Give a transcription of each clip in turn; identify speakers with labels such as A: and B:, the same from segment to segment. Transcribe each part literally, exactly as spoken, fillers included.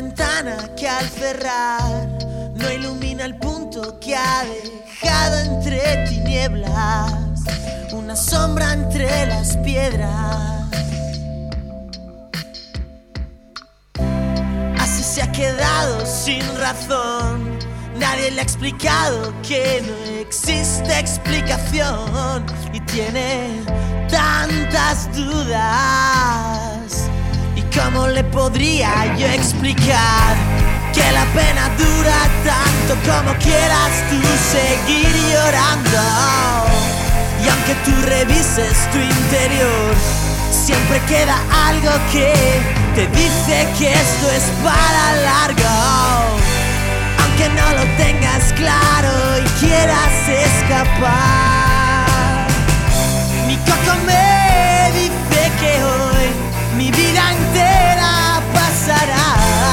A: ventana que al cerrar no ilumina el punto que ha dejado entre tinieblas una sombra entre las piedras. Así se ha quedado sin razón. Nadie le ha explicado que no existe explicación y tiene tantas dudas. ¿Y cómo le podría yo explicar que la pena dura tanto como quieras tú seguir llorando? Y aunque tú revises tu interior, siempre queda algo que te dice que esto es para largo. Aunque no lo tengas claro y quieras escapar, mi coco me dice que hoy mi vida entera pasará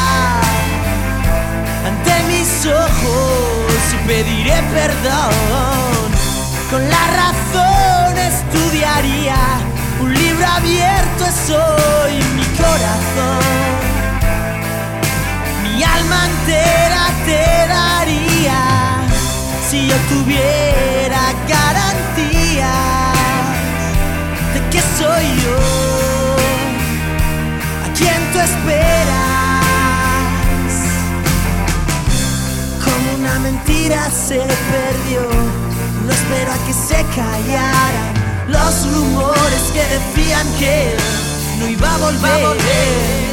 A: ante mis ojos y pediré perdón. Con la razón estudiaría, un libro abierto es hoy mi corazón. Mi alma entera te daría si yo tuviera garantías de que soy yo a quien tú esperas. Como una mentira se perdió, no espero a que se callaran los rumores que decían que no iba a volver.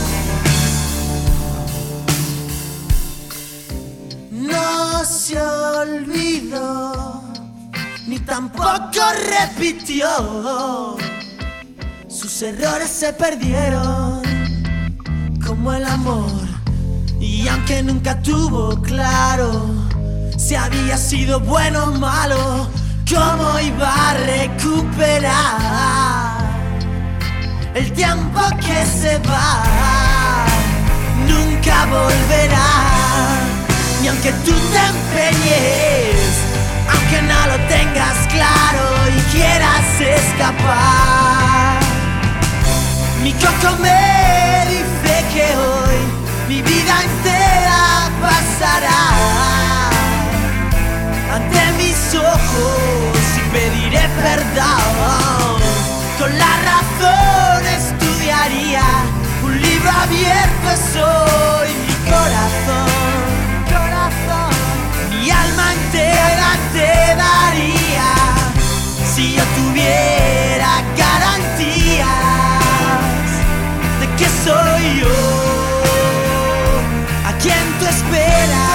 A: No se olvidó, ni tampoco repitió. Sus errores se perdieron, como el amor. Y aunque nunca tuvo claro si había sido bueno o malo, ¿cómo iba a recuperar el tiempo que se va? Nunca volverá. Y aunque tú te empeñes, aunque no lo tengas claro y quieras escapar, mi coco me dice que hoy mi vida entera pasará ante mis ojos y pediré perdón. Con la razón estudiaría, un libro abierto es hoy mi corazón. Mi alma entera te daría si yo tuviera garantías de que soy yo a quien tú esperas.